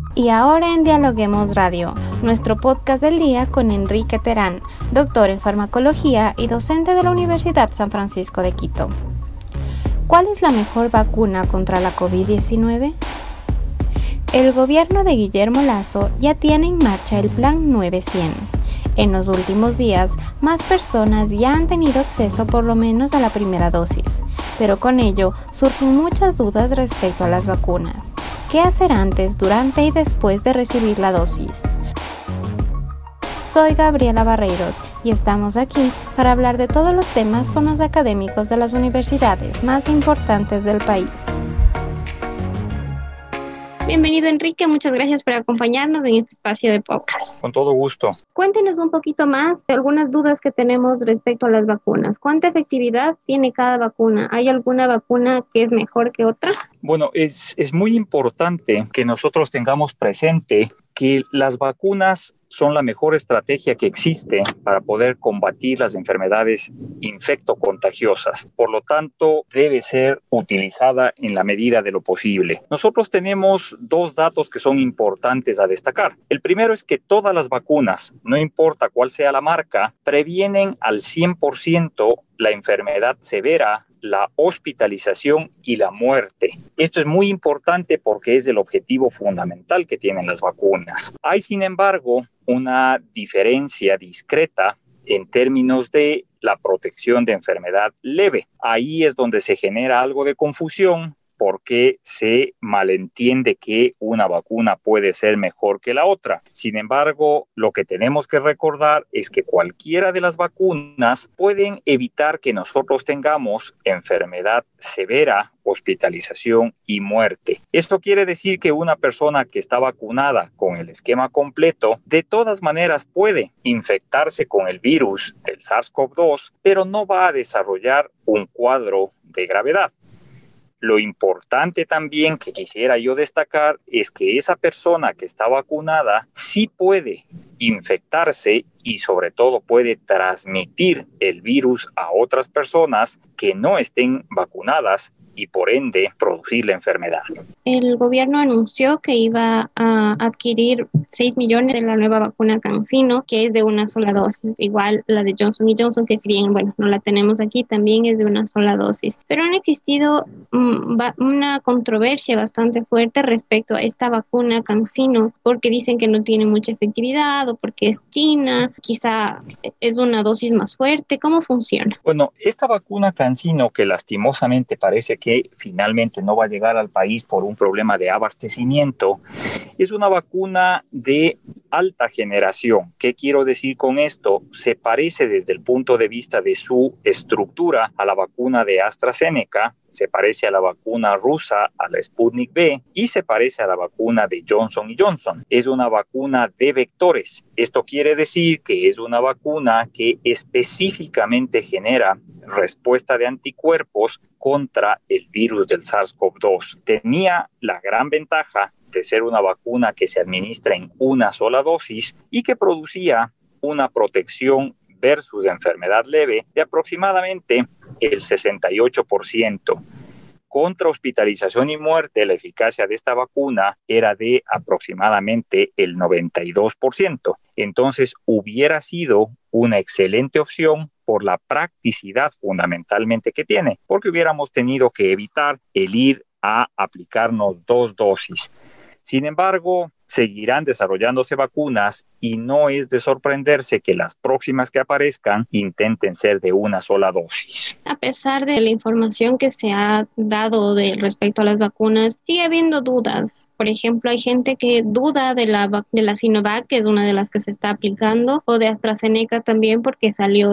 Y ahora en Dialoguemos Radio, nuestro podcast del día con Enrique Terán, doctor en farmacología y docente de la Universidad San Francisco de Quito. ¿Cuál es la mejor vacuna contra la COVID-19? El gobierno de Guillermo Lasso ya tiene en marcha el Plan 900. En los últimos días, más personas ya han tenido acceso por lo menos a la primera dosis, pero con ello surgen muchas dudas respecto a las vacunas. ¿Qué hacer antes, durante y después de recibir la dosis? Soy Gabriela Barreiros y estamos aquí para hablar de todos los temas con los académicos de las universidades más importantes del país. Bienvenido, Enrique, muchas gracias por acompañarnos en este espacio de podcast. Con todo gusto. Cuéntenos un poquito más de algunas dudas que tenemos respecto a las vacunas. ¿Cuánta efectividad tiene cada vacuna? ¿Hay alguna vacuna que es mejor que otra? Bueno, es muy importante que nosotros tengamos presente que las vacunas son la mejor estrategia que existe para poder combatir las enfermedades infectocontagiosas. Por lo tanto, debe ser utilizada en la medida de lo posible. Nosotros tenemos dos datos que son importantes a destacar. El primero es que todas las vacunas, no importa cuál sea la marca, previenen al 100% la enfermedad severa, la hospitalización y la muerte. Esto es muy importante porque es el objetivo fundamental que tienen las vacunas. Hay, sin embargo, una diferencia discreta en términos de la protección de enfermedad leve. Ahí es donde se genera algo de confusión porque se malentiende que una vacuna puede ser mejor que la otra. Sin embargo, lo que tenemos que recordar es que cualquiera de las vacunas pueden evitar que nosotros tengamos enfermedad severa, hospitalización y muerte. Esto quiere decir que una persona que está vacunada con el esquema completo, de todas maneras puede infectarse con el virus del SARS-CoV-2, pero no va a desarrollar un cuadro de gravedad. Lo importante también que quisiera yo destacar es que esa persona que está vacunada sí puede infectarse y sobre todo puede transmitir el virus a otras personas que no estén vacunadas y por ende producir la enfermedad. El gobierno anunció que iba a adquirir 6 millones de la nueva vacuna CanSino, que es de una sola dosis, igual la de Johnson & Johnson, que si bien, no la tenemos aquí, también es de una sola dosis. Pero han existido una controversia bastante fuerte respecto a esta vacuna CanSino, porque dicen que no tiene mucha efectividad o porque es china, quizá es una dosis más fuerte. ¿Cómo funciona? Bueno, esta vacuna CanSino, que lastimosamente parece que finalmente no va a llegar al país por un problema de abastecimiento, es una vacuna de alta generación. ¿Qué quiero decir con esto? Se parece desde el punto de vista de su estructura a la vacuna de AstraZeneca, se parece a la vacuna rusa, a la Sputnik V, y se parece a la vacuna de Johnson & Johnson. Es una vacuna de vectores. Esto quiere decir que es una vacuna que específicamente genera respuesta de anticuerpos contra el virus del SARS-CoV-2. Tenía la gran ventaja de ser una vacuna que se administra en una sola dosis y que producía una protección versus enfermedad leve de aproximadamente el 68%. Contra hospitalización y muerte, la eficacia de esta vacuna era de aproximadamente el 92%. Entonces, hubiera sido una excelente opción por la practicidad fundamentalmente que tiene, porque hubiéramos tenido que evitar el ir a aplicarnos 2 dosis. Sin embargo, seguirán desarrollándose vacunas y no es de sorprenderse que las próximas que aparezcan intenten ser de una sola dosis. A pesar de la información que se ha dado respecto a las vacunas, sigue habiendo dudas. Por ejemplo, hay gente que duda de la Sinovac, que es una de las que se está aplicando, o de AstraZeneca también, porque salió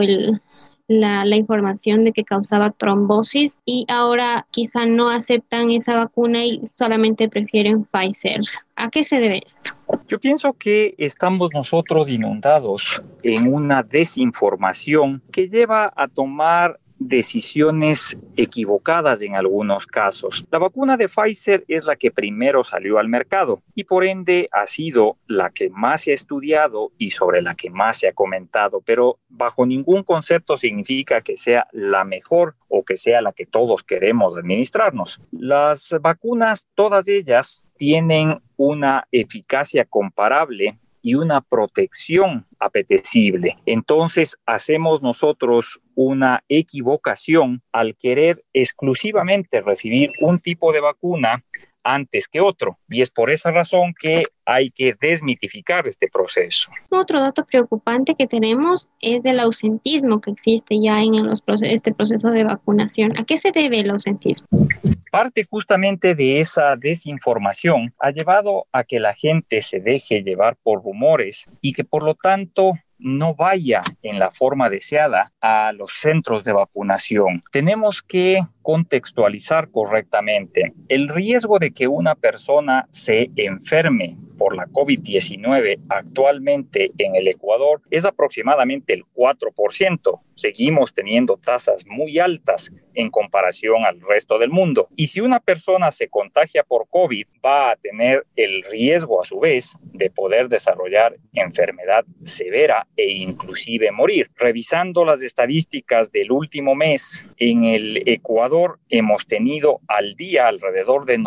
la información de que causaba trombosis y ahora quizá no aceptan esa vacuna y solamente prefieren Pfizer. ¿A qué se debe esto? Yo pienso que estamos nosotros inundados en una desinformación que lleva a tomar decisiones equivocadas en algunos casos. La vacuna de Pfizer es la que primero salió al mercado y por ende ha sido la que más se ha estudiado y sobre la que más se ha comentado, pero bajo ningún concepto significa que sea la mejor o que sea la que todos queremos administrarnos. Las vacunas, todas ellas, tienen una eficacia comparable y una protección apetecible. Entonces, hacemos nosotros una equivocación al querer exclusivamente recibir un tipo de vacuna antes que otro. Y es por esa razón que hay que desmitificar este proceso. Otro dato preocupante que tenemos es el ausentismo que existe ya en este proceso de vacunación. ¿A qué se debe el ausentismo? Parte justamente de esa desinformación ha llevado a que la gente se deje llevar por rumores y que por lo tanto no vaya en la forma deseada a los centros de vacunación. Tenemos que contextualizar correctamente. El riesgo de que una persona se enferme por la COVID-19 actualmente en el Ecuador es aproximadamente el 4%. Seguimos teniendo tasas muy altas en comparación al resto del mundo. Y si una persona se contagia por COVID, va a tener el riesgo a su vez de poder desarrollar enfermedad severa e inclusive morir. Revisando las estadísticas del último mes, en el Ecuador hemos tenido al día alrededor de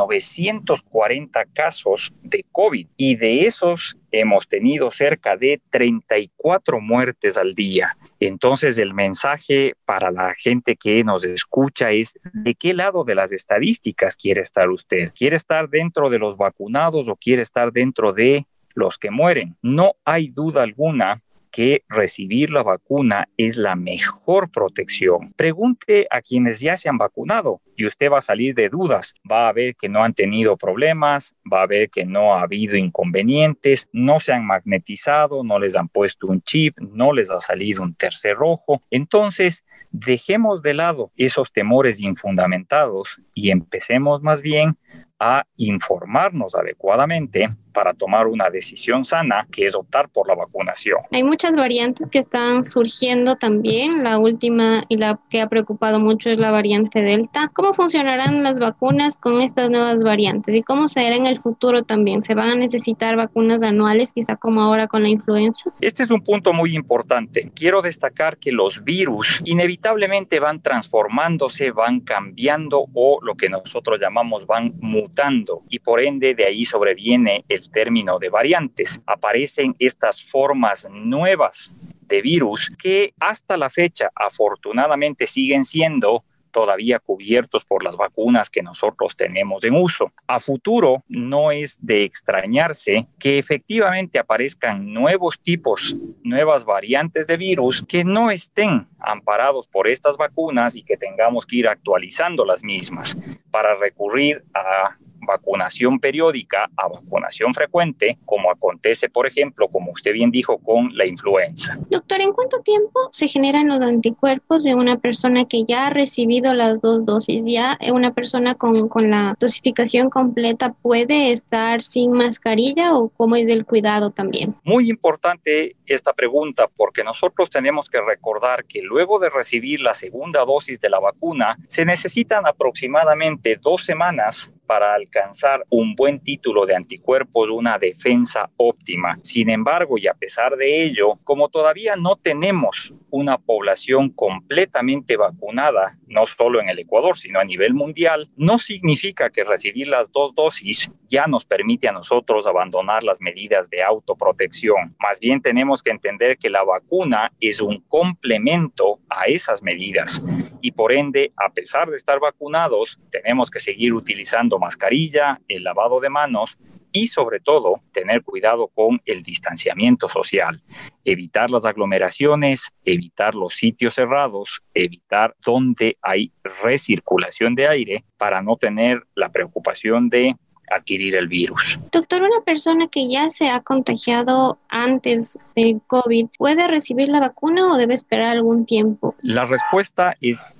940 casos de COVID y de esos hemos tenido cerca de 34 muertes al día. Entonces el mensaje para la gente que nos escucha es: ¿de qué lado de las estadísticas quiere estar usted? ¿Quiere estar dentro de los vacunados o quiere estar dentro de los que mueren? No hay duda alguna que recibir la vacuna es la mejor protección. Pregunte a quienes ya se han vacunado y usted va a salir de dudas. Va a ver que no han tenido problemas, va a ver que no ha habido inconvenientes, no se han magnetizado, no les han puesto un chip, no les ha salido un tercer ojo. Entonces, dejemos de lado esos temores infundamentados y empecemos más bien a informarnos adecuadamente para tomar una decisión sana, que es optar por la vacunación. Hay muchas variantes que están surgiendo también. La última y la que ha preocupado mucho es la variante Delta. ¿Cómo funcionarán las vacunas con estas nuevas variantes? ¿Y cómo será en el futuro también? ¿Se van a necesitar vacunas anuales, quizá como ahora con la influenza? Este es un punto muy importante. Quiero destacar que los virus inevitablemente van transformándose, van cambiando o lo que nosotros llamamos van mutando. Y por ende de ahí sobreviene el término de variantes. Aparecen estas formas nuevas de virus que hasta la fecha afortunadamente siguen siendo todavía cubiertos por las vacunas que nosotros tenemos en uso. A futuro no es de extrañarse que efectivamente aparezcan nuevos tipos, nuevas variantes de virus que no estén amparados por estas vacunas y que tengamos que ir actualizando las mismas para recurrir a vacunación periódica, a vacunación frecuente, como acontece, por ejemplo, como usted bien dijo, con la influenza. Doctor, ¿en cuánto tiempo se generan los anticuerpos de una persona que ya ha recibido las 2 dosis? ¿Ya una persona con la dosificación completa puede estar sin mascarilla o cómo es el cuidado también? Muy importante esta pregunta porque nosotros tenemos que recordar que luego de recibir la segunda dosis de la vacuna se necesitan aproximadamente 2 semanas para alcanzar un buen título de anticuerpos, una defensa óptima. Sin embargo, y a pesar de ello, como todavía no tenemos una población completamente vacunada, no solo en el Ecuador, sino a nivel mundial, no significa que recibir las 2 dosis ya nos permite a nosotros abandonar las medidas de autoprotección. Más bien tenemos que entender que la vacuna es un complemento a esas medidas y por ende, a pesar de estar vacunados, tenemos que seguir utilizando mascarilla, el lavado de manos y sobre todo tener cuidado con el distanciamiento social, evitar las aglomeraciones, evitar los sitios cerrados, evitar donde hay recirculación de aire para no tener la preocupación de adquirir el virus. Doctor, ¿una persona que ya se ha contagiado antes del COVID puede recibir la vacuna o debe esperar algún tiempo? La respuesta es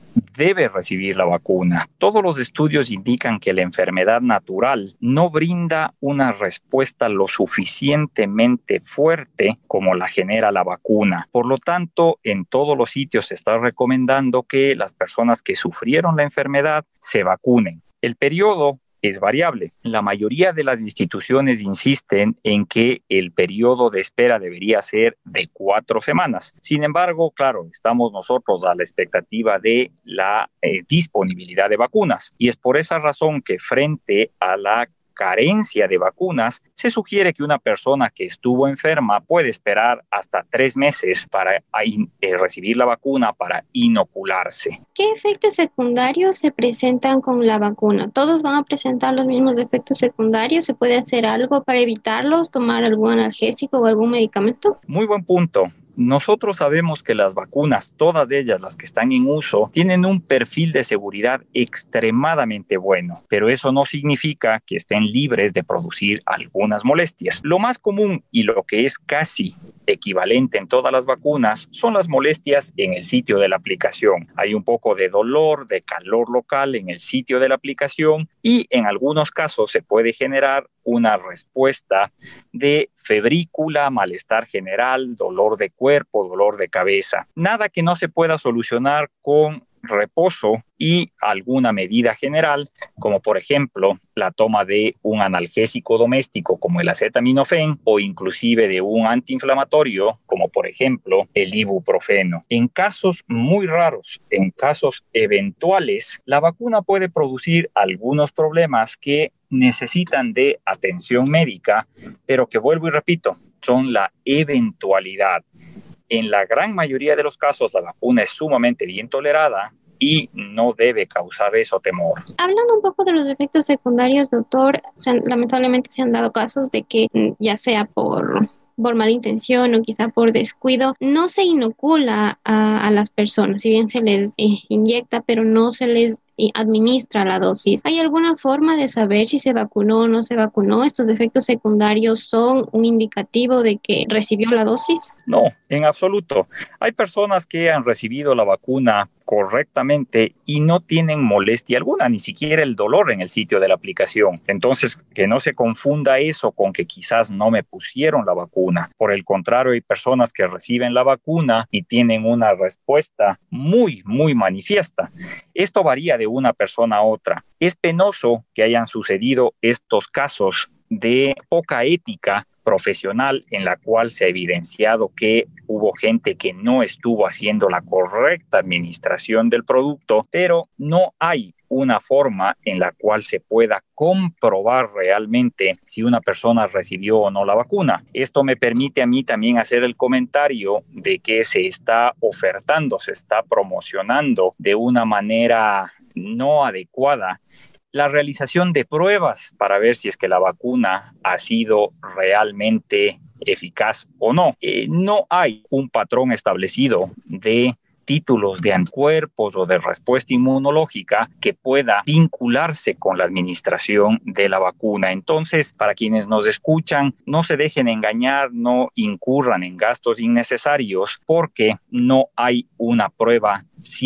debe recibir la vacuna. Todos los estudios indican que la enfermedad natural no brinda una respuesta lo suficientemente fuerte como la genera la vacuna. Por lo tanto, en todos los sitios se está recomendando que las personas que sufrieron la enfermedad se vacunen. El periodo es variable. La mayoría de las instituciones insisten en que el periodo de espera debería ser de 4 semanas. Sin embargo, claro, estamos nosotros a la expectativa de la disponibilidad de vacunas. Y es por esa razón que frente a la carencia de vacunas, se sugiere que una persona que estuvo enferma puede esperar hasta 3 meses para recibir la vacuna, para inocularse. ¿Qué efectos secundarios se presentan con la vacuna? ¿Todos van a presentar los mismos efectos secundarios? ¿Se puede hacer algo para evitarlos? ¿Tomar algún analgésico o algún medicamento? Muy buen punto. Nosotros sabemos que las vacunas, todas ellas las que están en uso, tienen un perfil de seguridad extremadamente bueno, pero eso no significa que estén libres de producir algunas molestias. Lo más común y lo que es casi equivalente en todas las vacunas son las molestias en el sitio de la aplicación. Hay un poco de dolor, de calor local en el sitio de la aplicación y en algunos casos se puede generar una respuesta de febrícula, malestar general, dolor de cuerpo, dolor de cabeza. Nada que no se pueda solucionar con reposo y alguna medida general, como por ejemplo la toma de un analgésico doméstico como el acetaminofén o inclusive de un antiinflamatorio como por ejemplo el ibuprofeno. En casos muy raros, en casos eventuales, la vacuna puede producir algunos problemas que necesitan de atención médica, pero que vuelvo y repito, son la eventualidad. En la gran mayoría de los casos, la vacuna es sumamente bien tolerada y no debe causar eso temor. Hablando un poco de los efectos secundarios, doctor, lamentablemente se han dado casos de que ya sea por mala intención o quizá por descuido, no se inocula a las personas, si bien se les inyecta, pero no se les administra la dosis. ¿Hay alguna forma de saber si se vacunó o no se vacunó? ¿Estos efectos secundarios son un indicativo de que recibió la dosis? No, en absoluto. Hay personas que han recibido la vacuna correctamente y no tienen molestia alguna, ni siquiera el dolor en el sitio de la aplicación. Entonces, que no se confunda eso con que quizás no me pusieron la vacuna. Por el contrario, hay personas que reciben la vacuna y tienen una respuesta muy, muy manifiesta. Esto varía de una persona a otra. Es penoso que hayan sucedido estos casos de poca ética profesional en la cual se ha evidenciado que hubo gente que no estuvo haciendo la correcta administración del producto, pero no hay una forma en la cual se pueda comprobar realmente si una persona recibió o no la vacuna. Esto me permite a mí también hacer el comentario de que se está ofertando, se está promocionando de una manera no adecuada la realización de pruebas para ver si es que la vacuna ha sido realmente eficaz o no. No hay un patrón establecido de títulos de anticuerpos o de respuesta inmunológica que pueda vincularse con la administración de la vacuna. Entonces, para quienes nos escuchan, no se dejen engañar, no incurran en gastos innecesarios porque no hay una prueba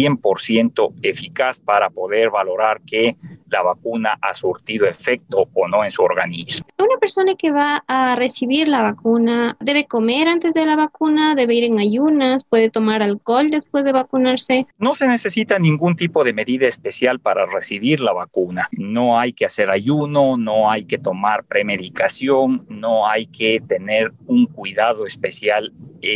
100% eficaz para poder valorar que la vacuna ha surtido efecto o no en su organismo. Una persona que va a recibir la vacuna, ¿debe comer antes de la vacuna? ¿Debe ir en ayunas? ¿Puede tomar alcohol después de vacunarse? No se necesita ningún tipo de medida especial para recibir la vacuna. No hay que hacer ayuno, no hay que tomar premedicación, no hay que tener un cuidado especial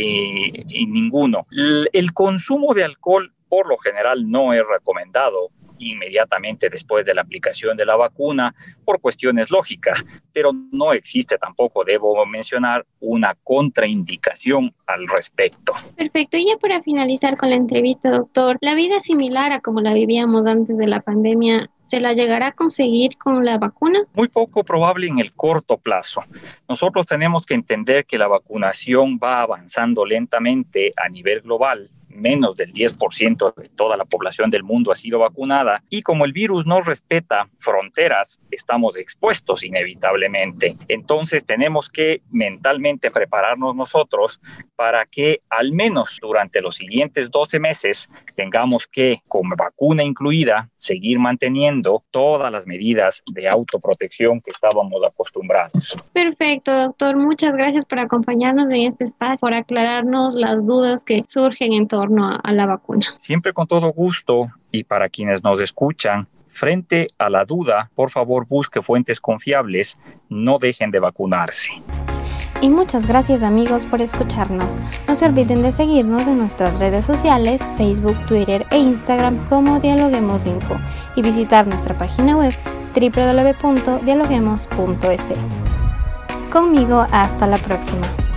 ninguno. El consumo de alcohol por lo general no es recomendado inmediatamente después de la aplicación de la vacuna por cuestiones lógicas, pero no existe tampoco, debo mencionar, una contraindicación al respecto. Perfecto, y ya para finalizar con la entrevista, doctor, ¿la vida es similar a como la vivíamos antes de la pandemia? ¿Se la llegará a conseguir con la vacuna? Muy poco probable en el corto plazo. Nosotros tenemos que entender que la vacunación va avanzando lentamente a nivel global, menos del 10% de toda la población del mundo ha sido vacunada, y como el virus no respeta fronteras, estamos expuestos inevitablemente. Entonces tenemos que mentalmente prepararnos nosotros para que al menos durante los siguientes 12 meses tengamos que, con vacuna incluida, seguir manteniendo todas las medidas de autoprotección que estábamos acostumbrados. Perfecto, doctor. Muchas gracias por acompañarnos en este espacio, por aclararnos las dudas que surgen en torno a la vacuna. Siempre con todo gusto, y para quienes nos escuchan, frente a la duda, por favor busque fuentes confiables, no dejen de vacunarse. Y muchas gracias amigos por escucharnos. No se olviden de seguirnos en nuestras redes sociales, Facebook, Twitter e Instagram como Dialoguemos Info y visitar nuestra página web www.dialoguemos.es. Conmigo hasta la próxima.